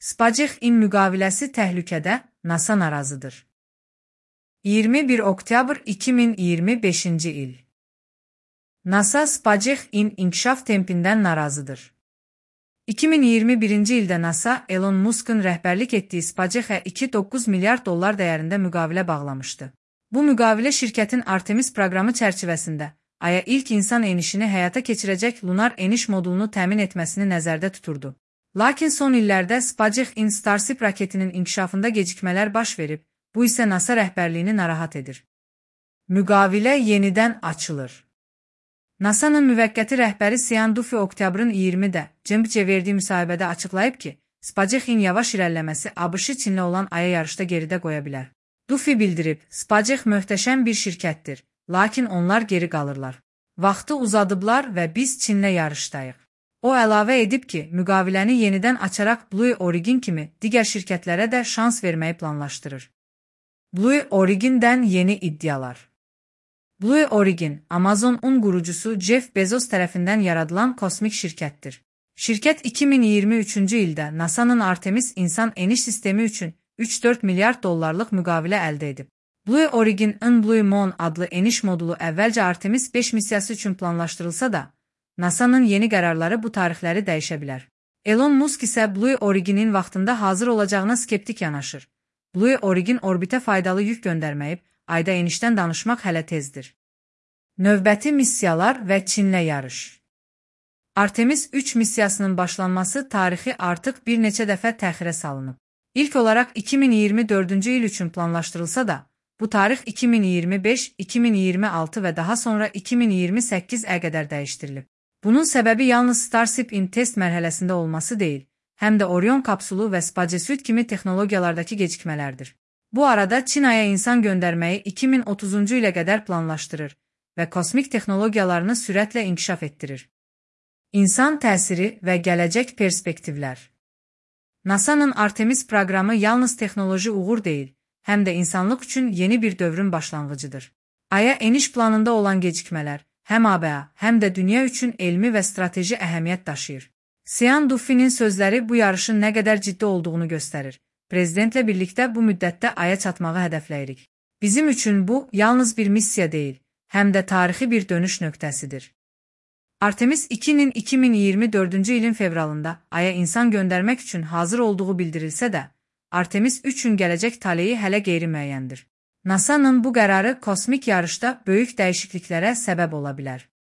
SpaceX-in müqaviləsi təhlükədə, NASA narazıdır. 21 oktyabr 2025-ci il. NASA SpaceX-in inkişaf tempindən narazıdır. 2021-ci ildə NASA, Elon Musk'ın rəhbərlik etdiyi SpaceX-ə $2.9 milyard dəyərində müqavilə bağlamışdı. Bu müqavilə şirkətin Artemis proqramı çərçivəsində Aya ilk insan enişini həyata keçirəcək lunar eniş modulunu təmin etməsini nəzərdə tuturdu. Lakin son illərdə SpaceX-in Starship raketinin inkişafında gecikmələr baş verib, bu isə NASA rəhbərliyini narahat edir. Müqavilə yenidən açılır. NASA'nın müvəqqəti rəhbəri Sean Duffy oktyabrın 20-də CNBC verdiyi müsahibədə açıqlayıb ki, SpaceX-in yavaş irəliləməsi ABŞ-ı Çinlə olan Aya yarışda geridə qoya bilər. Duffy bildirib, SpaceX möhtəşəm bir şirkətdir, lakin onlar geri qalırlar. Vaxtı uzadıblar və biz Çinlə yarışdayıq. O əlavə edib ki, müqaviləni yenidən açaraq Blue Origin kimi digər şirkətlərə də şans verməyi planlaşdırır. Blue Origin'dən yeni iddialar. Blue Origin, Amazon-un qurucusu Jeff Bezos tərəfindən yaradılan kosmik şirkətdir. Şirkət 2023-cü ildə NASA'nın Artemis insan eniş sistemi üçün $3-4 milyard müqavilə əldə edib. Blue Origin-in Blue Moon adlı eniş modulu əvvəlcə Artemis 5 missiyası üçün planlaşdırılsa da, NASA'nın yeni qərarları bu tarixləri dəyişə bilər. Elon Musk isə Blue Origin-in vaxtında hazır olacağına skeptik yanaşır. Blue Origin orbitə faydalı yük göndərməyib, Ayda enişdən danışmaq hələ tezdir. Növbəti missiyalar və Çinlə yarış. Artemis 3 missiyasının başlanması tarixi artıq bir neçə dəfə təxirə salınıb. İlk olaraq 2024-cü il üçün planlaşdırılsa da, bu tarix 2025, 2026 və daha sonra 2028-ə qədər dəyişdirilib. Bunun səbəbi yalnız Starship-in test mərhələsində olması deyil, həm də Orion kapsulu və SpaceSuit kimi texnologiyalardakı gecikmələrdir. Bu arada Çin Aya insan göndərməyi 2030-cu ilə qədər planlaşdırır və kosmik texnologiyalarını sürətlə inkişaf etdirir. İnsan təsiri və gələcək perspektivlər. NASA'nın Artemis proqramı yalnız texnoloji uğur deyil, həm də insanlıq üçün yeni bir dövrün başlanğıcıdır. Aya eniş planında olan gecikmələr həm ABA, həm də dünya üçün elmi və strateji əhəmiyyət daşıyır. Sean Duffy'nin sözləri bu yarışın nə qədər ciddi olduğunu göstərir. Prezidentlə birlikdə bu müddətdə Aya çatmağı hədəfləyirik. Bizim üçün bu yalnız bir missiya deyil, həm də tarixi bir dönüş nöqtəsidir. Artemis 2-nin 2024-cü ilin fevralında Aya insan göndərmək üçün hazır olduğu bildirilsə də, Artemis 3-ün gələcək taleyi hələ qeyri-müəyyəndir. NASA'nın bu qərarı kosmik yarışda böyük dəyişikliklərə səbəb ola bilər.